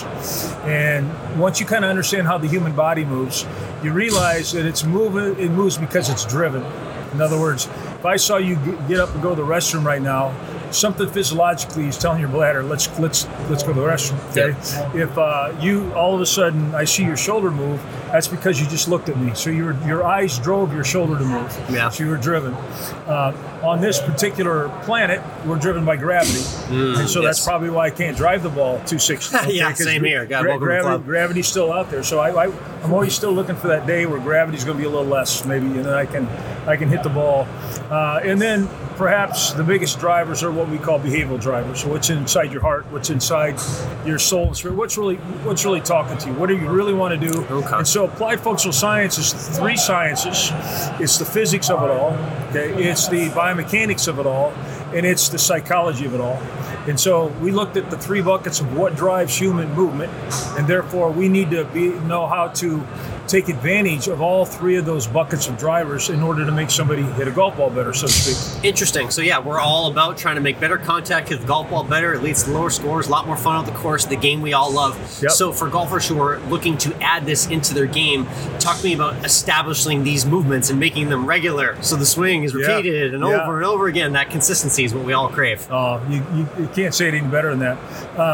And once you kind of understand how the human body moves, you realize that it's moving. It moves because it's driven. In other words, if I saw you get up and go to the restroom right now, something physiologically is telling your bladder, let's let's let's go to the restroom. Okay. Yep. If uh, you all of a sudden I see your shoulder move, that's because you just looked at me. So your your eyes drove your shoulder to move.
Yeah.
So you were driven. Uh, on this particular planet, we're driven by gravity, mm, and so yes. that's probably why I can't drive the ball two sixty. Okay?
yeah, same here. Got
gra- gravity, gravity's still out there. So I, I I'm always still looking for that day where gravity's going to be a little less, maybe, and then I can I can hit the ball, uh, and then. Perhaps the biggest drivers are what we call behavioral drivers. So what's inside your heart, what's inside your soul, what's really what's really talking to you, what do you really want to do?
Okay.
And so applied functional science is three sciences. It's the physics of it all, okay? It's the biomechanics of it all, and it's the psychology of it all. And so we looked at the three buckets of what drives human movement, and therefore we need to be know how to take advantage of all three of those buckets of drivers in order to make somebody hit a golf ball better, so to speak.
Interesting. So yeah, we're all about trying to make better contact, hit the golf ball better. It leads to lower scores, a lot more fun on the course, the game we all love.
Yep.
So for golfers who are looking to add this into their game, talk to me about establishing these movements and making them regular so the swing is repeated yeah. and
yeah.
over and over again. That consistency is what we all crave.
Uh, you, you, you can't say it any better than that.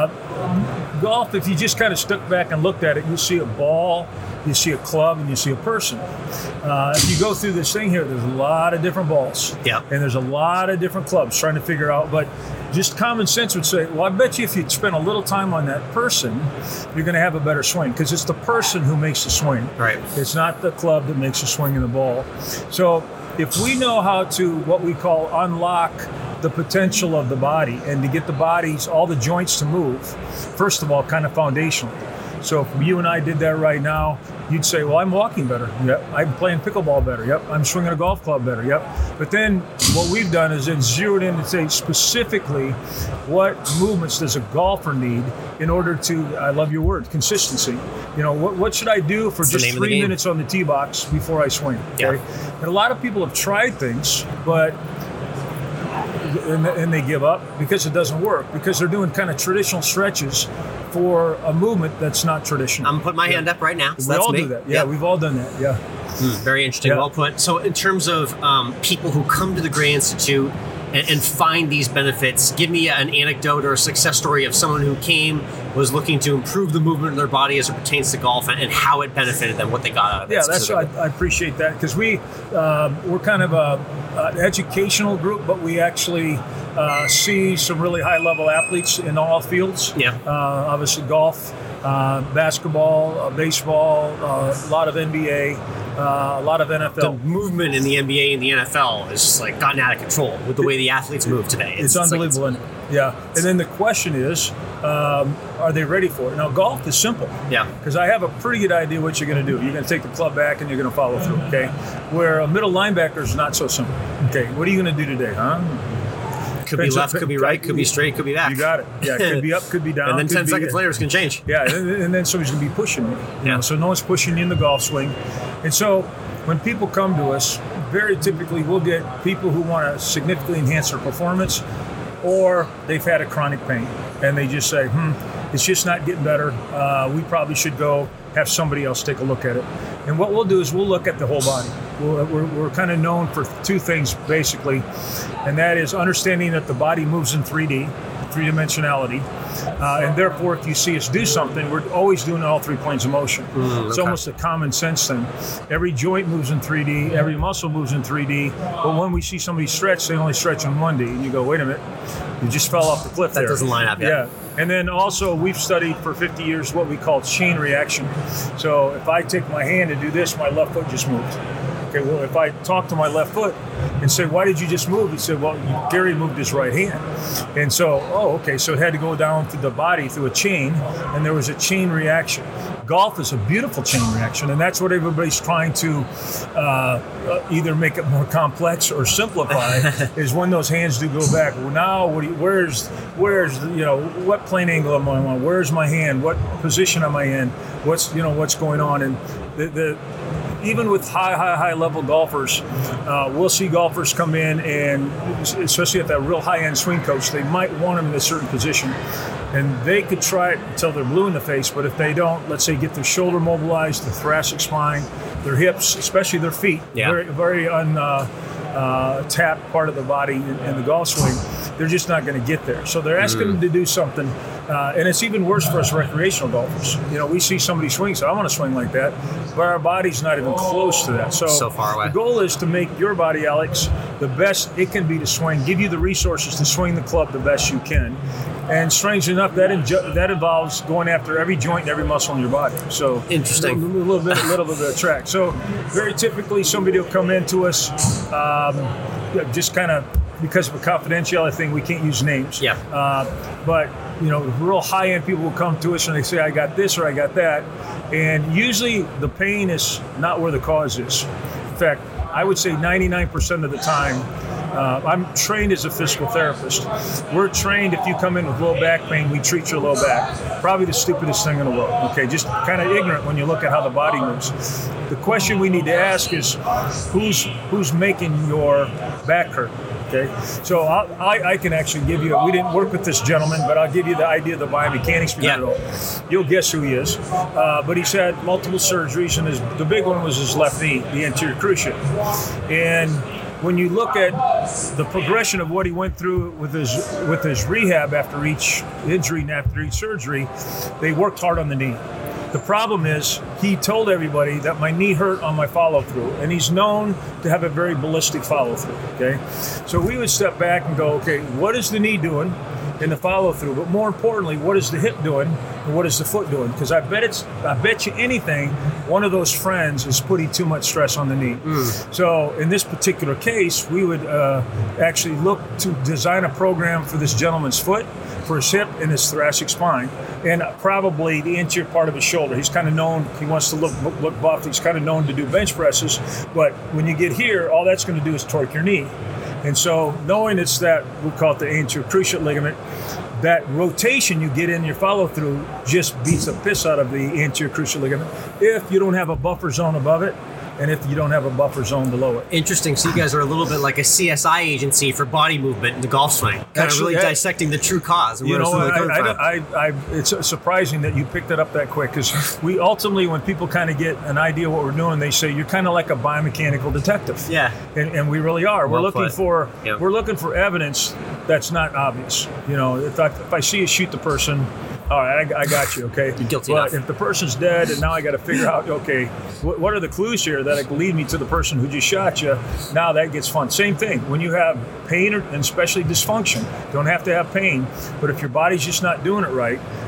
Uh, golf, if you just kind of stuck back and looked at it, you see a ball, you see a club, and you see a person. Uh, if you go through this thing here, there's a lot of different balls.
Yeah.
And there's a lot of different clubs trying to figure out, but just common sense would say, well, I bet you if you spend a little time on that person, you're going to have a better swing, because it's the person who makes the swing.
Right.
It's not the club that makes the swing of the ball. So if we know how to, what we call unlock the potential of the body and to get the bodies, all the joints to move, first of all, kind of foundational. So if you and I did that right now, you'd say, well, I'm walking better. Yep. I'm playing pickleball better. Yep. I'm swinging a golf club better. Yep. But then what we've done is then zeroed in to say specifically what movements does a golfer need in order to, I love your word, consistency. You know, what, what should I do for
That's
just three minutes on the tee box before I swing? Okay.
Yeah.
And a lot of people have tried things, but and, and they give up because it doesn't work, because they're doing kind of traditional stretches for a movement that's not traditional.
I'm putting my
yeah.
hand up right now. So
we
that's
all
me.
do that. Yeah,
yep.
we've all done that. Yeah.
Mm, very interesting.
Yeah.
Well put. So in terms of um, people who come to the Gray Institute and, and find these benefits, give me an anecdote or a success story of someone who came, was looking to improve the movement in their body as it pertains to golf, and, and how it benefited them, what they got out of it.
Yeah, that's I, I appreciate that, because we um, we're kind of a, an educational group, but we actually uh, see some really high level athletes in all fields.
Yeah,
uh, obviously golf, uh, basketball, uh, baseball, uh, a lot of N B A. uh, a lot of N F L.
The movement in the N B A and the N F L is just like gotten out of control with the way the athletes move today.
It's, it's unbelievable. Like it's, yeah. And then the question is, um, are they ready for it? Now, golf is simple.
Yeah.
Because I have a pretty good idea what you're going to do. You're going to take the club back and you're going to follow through, okay? Where a middle linebacker is not so simple. Okay, what are you going to do today, huh?
Could be left, could be right, could be straight, could be back.
You got it. Yeah, it could be up, could be down.
And then ten
be,
seconds later, it's going to change.
Yeah, and, and then somebody's going to be pushing you.
Yeah.
You know, so no one's pushing you in the golf swing. And so when people come to us, very typically we'll get people who want to significantly enhance their performance, or they've had a chronic pain and they just say, hmm, it's just not getting better. Uh, we probably should go have somebody else take a look at it. And what we'll do is we'll look at the whole body. We're, we're, we're kind of known for two things, basically, and that is understanding that the body moves in three D, three-dimensionality, uh, and therefore if you see us do something, we're always doing all three planes of motion. Mm, it's okay. Almost a common sense thing. Every joint moves in three D, every muscle moves in three D, but when we see somebody stretch, they only stretch in one D, and you go, wait a minute, you just fell off the cliff there.
That doesn't line up yet.
Yeah. And then also we've studied for fifty years what we call chain reaction. So if I take my hand and do this, my left foot just moved. Okay, well, if I talk to my left foot and say, why did you just move? He said, well, Gary moved his right hand. And so, oh, okay, so it had to go down through the body through a chain, and there was a chain reaction. Golf is a beautiful chain reaction, and that's what everybody's trying to uh, either make it more complex or simplify, is when those hands do go back. Well, now, what do you, where's, where's, you know, what plane angle am I on? Where's my hand? What position am I in? What's, you know, what's going on? And the, the even with high, high, high level golfers, uh, we'll see golfers come in, and especially at that real high end swing coach, they might want them in a certain position. And they could try it until they're blue in the face, but if they don't, let's say, get their shoulder mobilized, the thoracic spine, their hips, especially their feet, yeah. very, very un, uh, uh, tapped part of the body in, in the golf swing, they're just not going to get there. So they're asking mm. them to do something, uh, and it's even worse for us recreational golfers. You know, we see somebody swing, so I want to swing like that, but our body's not even close to that. So,
so far away.
The goal is to make your body, Alex, the best it can be to swing, give you the resources to swing the club the best you can. And strange enough, that inju- that involves going after every joint and every muscle in your body. So
interesting.
A little bit, a little bit of a track. So very typically, somebody will come into us, um, just kind of because of a confidentiality thing, we can't use names.
Yeah.
Uh, but you know, real high-end people will come to us and they say, "I got this" or "I got that," and usually the pain is not where the cause is. In fact, I would say ninety-nine percent of the time. Uh, I'm trained as a physical therapist. We're trained, if you come in with low back pain, we treat your low back. Probably the stupidest thing in the world, okay? Just kind of ignorant when you look at how the body moves. The question we need to ask is, who's who's making your back hurt, okay? So I'll, I, I can actually give you, we didn't work with this gentleman, but I'll give you the idea of the biomechanics behind
yeah.
it all. You'll guess who he is. Uh, but he's had multiple surgeries, and his, the big one was his left knee, the anterior cruciate. And when you look at the progression of what he went through with his with his rehab after each injury and after each surgery, they worked hard on the knee. The problem is he told everybody that my knee hurt on my follow-through, and he's known to have a very ballistic follow-through, okay? So we would step back and go, okay, what is the knee doing in the follow-through? But more importantly, what is the hip doing and what is the foot doing? Because I bet it's, I bet you anything, one of those friends is putting too much stress on the knee. Mm. So in this particular case, we would uh, actually look to design a program for this gentleman's foot, for his hip and his thoracic spine, and probably the anterior part of his shoulder. He's kind of known, he wants to look look buff, he's kind of known to do bench presses, but when you get here, all that's going to do is torque your knee. And so knowing it's that, we call it the anterior cruciate ligament, that rotation you get in your follow-through just beats the piss out of the anterior cruciate ligament if you don't have a buffer zone above it, and if you don't have a buffer zone below it.
Interesting. So you guys are a little bit like a C S I agency for body movement in the golf swing, kind Actually, of really I, dissecting the true cause. And
you know,
really
I, I, I, I, it's surprising that you picked it up that quick, because we ultimately, when people kind of get an idea of what we're doing, they say you're kind of like a biomechanical detective.
Yeah,
and, and we really are.
Well
we're looking
put.
for
yep.
we're looking for evidence that's not obvious. You know, if I, if I see you shoot the person, all right, I, I got you, okay?
You're guilty
But
enough.
if the person's dead and now I got to figure out, okay, what, what are the clues here that can lead me to the person who just shot you? Now that gets fun. Same thing. When you have pain, or, and especially dysfunction, don't have to have pain, but if your body's just not doing it right,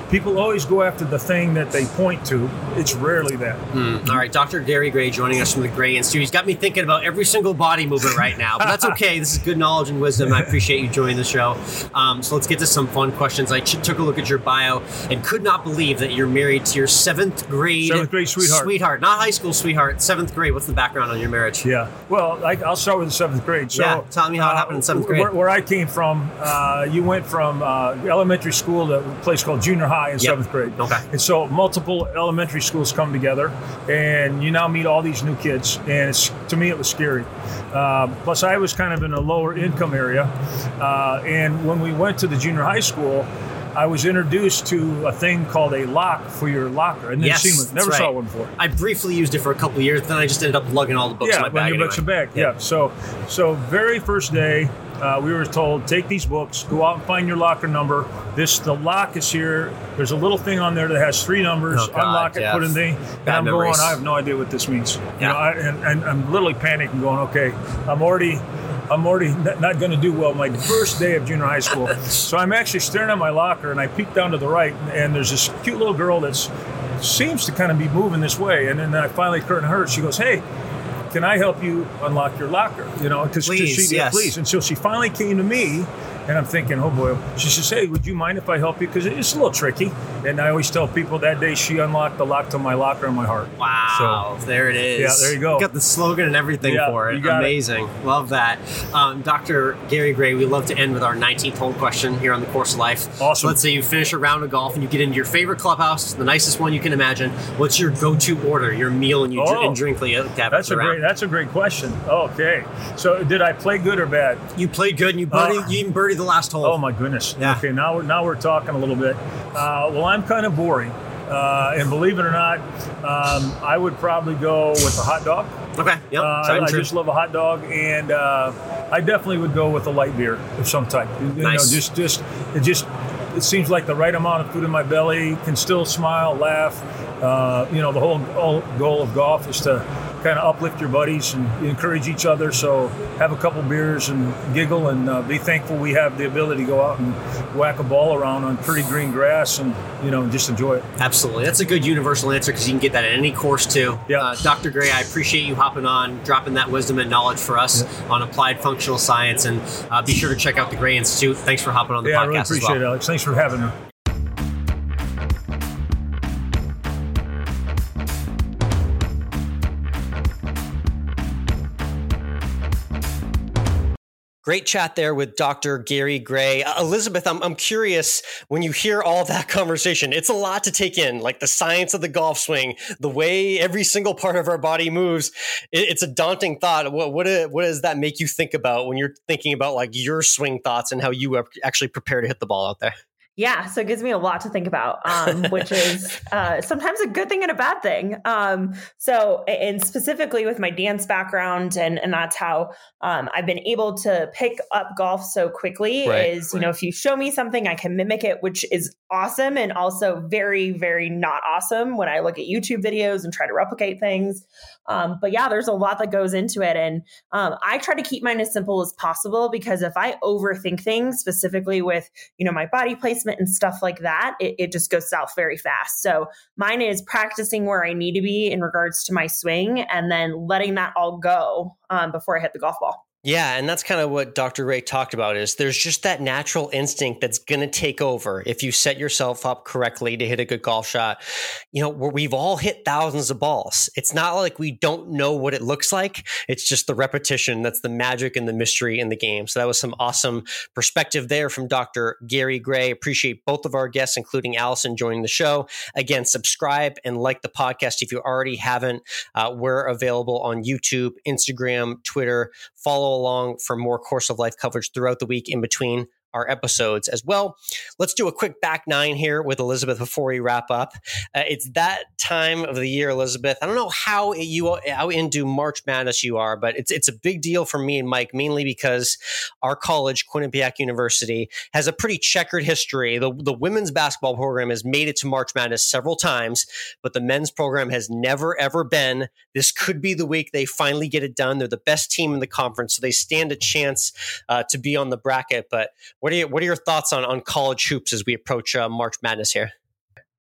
people always go after the thing that they point to. It's rarely that.
Mm. All right, Doctor Gary Gray joining us from the Gray Institute. He's got me thinking about every single body movement right now, but that's okay. This is good knowledge and wisdom. I appreciate you joining the show. Um, so let's get to some fun questions. I ch- took a look at your bio and could not believe that you're married to your seventh grade,
seventh grade sweetheart.
Sweetheart, not high school sweetheart, seventh grade. What's the background on your marriage?
Yeah, well, I, I'll start with the seventh grade. So,
yeah, tell me how it happened in seventh grade.
Where, where I came from, uh, you went from uh, elementary school to a place called junior high in yep. seventh grade.
Okay.
And so multiple elementary schools come together, and you now meet all these new kids, and it's, to me it was scary. Uh, plus, I was kind of in a lower income area, uh, and when we went to the junior high school, I was introduced to a thing called a lock for your locker. And
yes,
seen one. Never
right.
saw one before.
I briefly used it for a couple of years, then I just ended up lugging all the books
yeah,
in my bag.
Yeah,
anyway.
books in bag. Yeah. yeah. So, so very first day, uh, we were told, take these books, go out and find your locker number. This, the lock is here. There's a little thing on there that has three numbers.
Oh, God,
Unlock it,
yeah.
put in the. And I'm
memories.
going, I have no idea what this means.
Yeah.
You know, I, and, and I'm literally panicking, going, okay, I'm already. I'm already not going to do well my first day of junior high school. So I'm actually staring at my locker, and I peek down to the right, and there's this cute little girl that seems to kind of be moving this way. And then I finally turn to her. She goes, hey, can I help you unlock your locker? You know, because
please,
she,
yes.
please. And so she finally came to me, and I'm thinking, oh boy. She says, hey, would you mind if I help you? Because it's a little tricky. And I always tell people that day she unlocked the lock to my locker in my heart.
Wow, so, there it is.
Yeah, there you go.
Got the slogan and everything
yeah,
for it.
Got
Amazing.
It.
Love that. Um, Doctor Gary Gray, we love to end with our nineteenth hole question here on the Course of Life.
Awesome.
So let's say you finish a round of golf and you get into your favorite clubhouse, the nicest one you can imagine. What's your go-to order, your meal and you
oh,
dr- and drink?
That's a great. That's a great question. Okay, so did I play good or bad?
You played good and you birdie,
uh,
you even birdied the last hole.
Oh my goodness.
Yeah.
Okay, now we're now we're talking a little bit. Uh, well, I'm kind of boring, uh, and believe it or not, um, I would probably go with a hot dog.
Okay. Yep.
Uh, I, I just love a hot dog, and uh, I definitely would go with a light beer of some type. You
nice.
know, just just it just it seems like the right amount of food in my belly. Can still smile, laugh. Uh, you know, the whole, whole goal of golf is to kind of uplift your buddies and encourage each other. So have a couple beers and giggle and uh, be thankful we have the ability to go out and whack a ball around on pretty green grass and, you know, just enjoy it.
Absolutely. That's a good universal answer because you can get that at any course too.
Yeah.
Uh, Doctor Gray, I appreciate you hopping on, dropping that wisdom and knowledge for us yeah. on applied functional science. And uh, be sure to check out the Gray Institute. Thanks for hopping on the
yeah,
podcast
I really appreciate
as well.
it, Alex. Thanks for having me.
Great chat there with Doctor Gary Gray. Uh, Elizabeth, I'm, I'm curious, when you hear all that conversation, it's a lot to take in, like the science of the golf swing, the way every single part of our body moves. It, it's a daunting thought. What, what, what does that make you think about when you're thinking about like your swing thoughts and how you actually prepare to hit the ball out there?
Yeah, so it gives me a lot to think about, um, which is uh, sometimes a good thing and a bad thing. Um, so, and specifically with my dance background, and, and that's how um, I've been able to pick up golf so quickly right, is, you right. know, if you show me something, I can mimic it, which is awesome and also very, very not awesome when I look at YouTube videos and try to replicate things. Um, but yeah, there's a lot that goes into it. And um, I try to keep mine as simple as possible because if I overthink things, specifically with, you know, my body placement and stuff like that, it, it just goes south very fast. So mine is practicing where I need to be in regards to my swing and then letting that all go um, before I hit the golf ball.
Yeah, and that's kind of what Doctor Ray talked about is there's just that natural instinct that's going to take over if you set yourself up correctly to hit a good golf shot. You know, we've all hit thousands of balls. It's not like we don't know what it looks like. It's just the repetition. That's the magic and the mystery in the game. So that was some awesome perspective there from Doctor Gary Gray. Appreciate both of our guests, including Allison, joining the show. Again, subscribe and like the podcast if you already haven't. Uh, we're available on YouTube, Instagram, Twitter. Follow along for more Course of Life coverage throughout the week in between our episodes as well. Let's do a quick back nine here with Elizabeth before we wrap up. Uh, it's that time of the year, Elizabeth. I don't know how you how into March Madness you are, but it's it's a big deal for me and Mike, mainly because our college, Quinnipiac University, has a pretty checkered history. The, the women's basketball program has made it to March Madness several times, but the men's program has never, ever been. This could be the week they finally get it done. They're the best team in the conference, so they stand a chance uh, to be on the bracket, but What are, you, what are your thoughts on, on college hoops as we approach uh, March Madness here?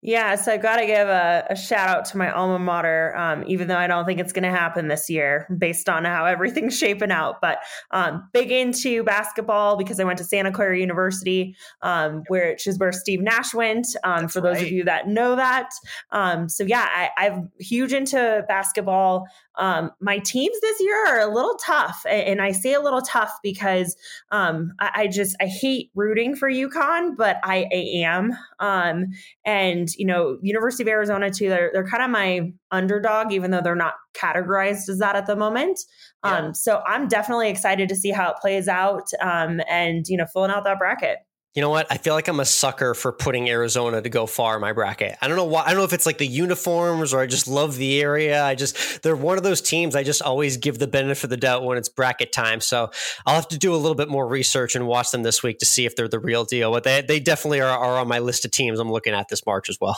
Yeah, so I got to give a, a shout out to my alma mater, um, even though I don't think it's going to happen this year based on how everything's shaping out. But um, big into basketball because I went to Santa Clara University, um, where, which is where Steve Nash went, um, for those
right.
of you that know that. Um, so yeah, I, I'm huge into basketball. Um, my teams this year are a little tough. And I say a little tough because um, I, I just, I hate rooting for UConn, but I, I am. Um, and, you know, University of Arizona too, they're, they're kind of my underdog, even though they're not categorized as that at the moment. Yeah. Um, so I'm definitely excited to see how it plays out um, and, you know, filling out that bracket.
You know what? I feel like I'm a sucker for putting Arizona to go far in my bracket. I don't know why. I don't know if it's like the uniforms or I just love the area. I just, they're one of those teams I just always give the benefit of the doubt when it's bracket time. So I'll have to do a little bit more research and watch them this week to see if they're the real deal. But they, they definitely are, are on my list of teams I'm looking at this March as well.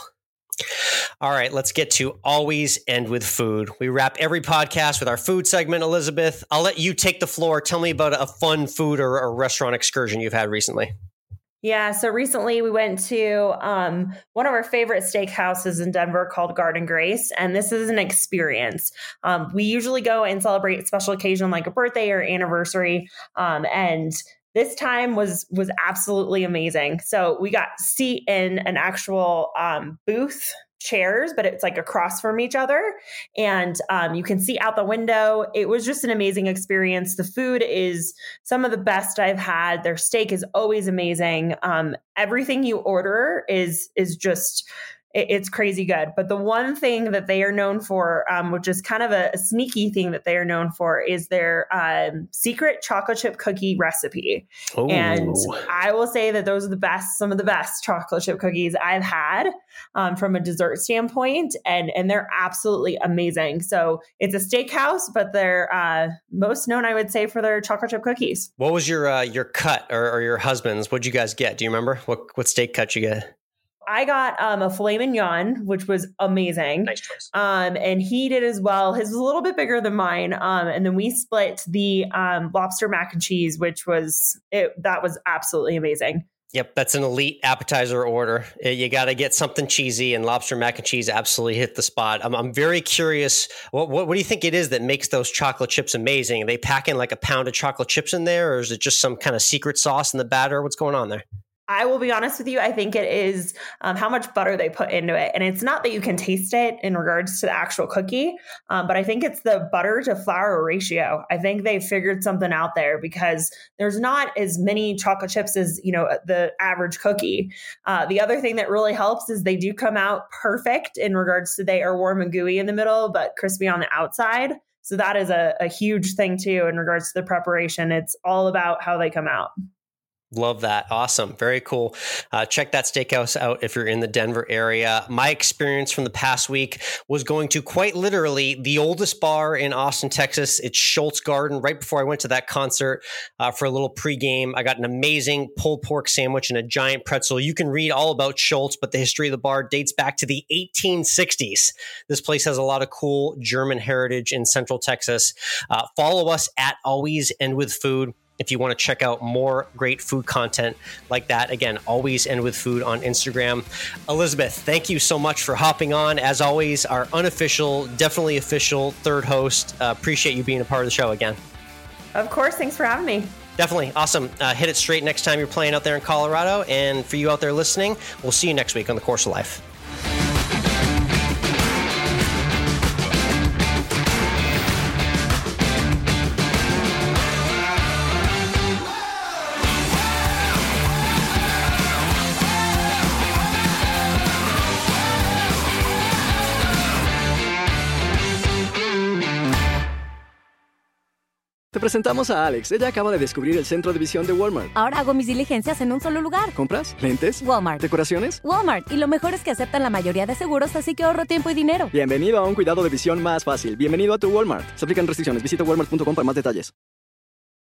All right, let's get to always end with food. We wrap every podcast with our food segment. Elizabeth, I'll let you take the floor. Tell me about a fun food or a restaurant excursion you've had recently.
Yeah, so recently we went to um, one of our favorite steakhouses in Denver called Garden Grace, and this is an experience. Um, we usually go and celebrate a special occasion like a birthday or anniversary, um, and this time was was absolutely amazing. So we got seat in an actual um, booth, chairs, but it's like across from each other. And um, you can see out the window. It was just an amazing experience. The food is some of the best I've had. Their steak is always amazing. Um, everything you order is is just... it's crazy good. But the one thing that they are known for, um, which is kind of a, a sneaky thing that they are known for, is their um, secret chocolate chip cookie recipe. Ooh. And I will say that those are the best, some of the best chocolate chip cookies I've had um, from a dessert standpoint. And, and they're absolutely amazing. So it's a steakhouse, but they're uh, most known, I would say, for their chocolate chip cookies.
What was your uh, your cut or, or your husband's? What'd you guys get? Do you remember what, what steak cut you get?
I got um, a filet mignon, which was amazing.
Nice choice.
Um, and he did as well. His was a little bit bigger than mine. Um, and then we split the um, lobster mac and cheese, which was, it, that was absolutely amazing.
Yep, that's an elite appetizer order. You got to get something cheesy, and lobster mac and cheese absolutely hit the spot. I'm, I'm very curious, what, what what do you think it is that makes those chocolate chips amazing? Are they packing like a pound of chocolate chips in there, or is it just some kind of secret sauce in the batter? What's going on there?
I will be honest with you. I think it is um, how much butter they put into it. And it's not that you can taste it in regards to the actual cookie, um, but I think it's the butter to flour ratio. I think they figured something out there because there's not as many chocolate chips as, you know, the average cookie. Uh, the other thing that really helps is they do come out perfect in regards to they are warm and gooey in the middle, but crispy on the outside. So that is a, a huge thing too in regards to the preparation. It's all about how they come out.
Love that. Awesome. Very cool. Uh, check that steakhouse out if you're in the Denver area. My experience from the past week was going to quite literally the oldest bar in Austin, Texas. It's Schultz Garden. Right before I went to that concert uh, for a little pregame, I got an amazing pulled pork sandwich and a giant pretzel. You can read all about Schultz, but the history of the bar dates back to the eighteen sixties. This place has a lot of cool German heritage in Central Texas. Uh, follow us at Always End With Food if you want to check out more great food content like that. Again, Always End With Food on Instagram. Elizabeth, thank you so much for hopping on. As always, our unofficial, definitely official third host. Uh, appreciate you being a part of the show again.
Of course. Thanks for having me.
Definitely. Awesome. Uh, hit it straight next time you're playing out there in Colorado. And for you out there listening, we'll see you next week on The Course of Life.
Te presentamos a Alex. Ella acaba de descubrir el centro de visión de Walmart.
Ahora hago mis diligencias en un solo lugar.
¿Compras? ¿Lentes?
Walmart.
¿Decoraciones?
Walmart. Y lo mejor es que aceptan la mayoría de seguros, así que ahorro tiempo y dinero.
Bienvenido a un cuidado de visión más fácil. Bienvenido a tu Walmart. Se aplican restricciones. Visita walmart punto com para más detalles.